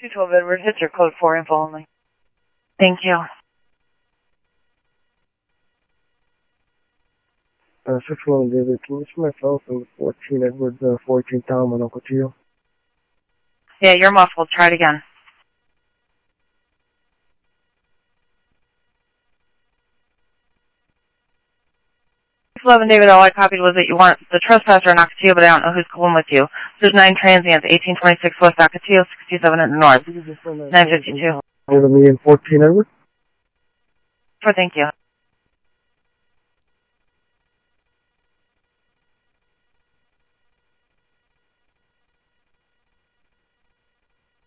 212 Edward, hit your code 4 info only. Thank you. 611 David, can you see myself and 14 Edward, 14 Tom and Uncle Tio? Yeah, you're muffled. Try it again. 611 David, all I copied was that you want the trespasser in Ocotillo, but I don't know who's going with you. There's 9 transients, 1826 West Ocotillo, 67 at the north, 952. Me and 14 Edward? Thank you.